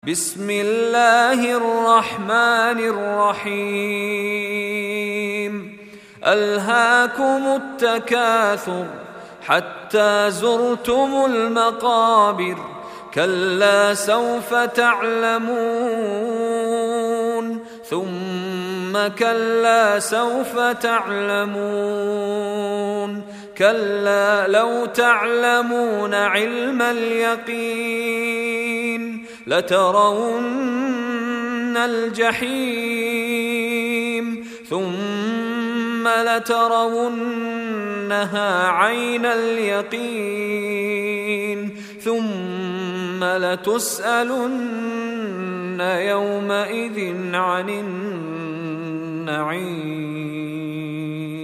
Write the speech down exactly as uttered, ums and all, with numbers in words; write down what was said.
بسم الله الرحمن الرحيم ألهاكم التكاثر حتى زرتم المقابر كلا سوف تعلمون ثم كلا سوف تعلمون كلا لو تعلمون علم اليقين لترون الجحيم ثم لترونها عين اليقين ثم لتسألن يومئذ عن النعيم.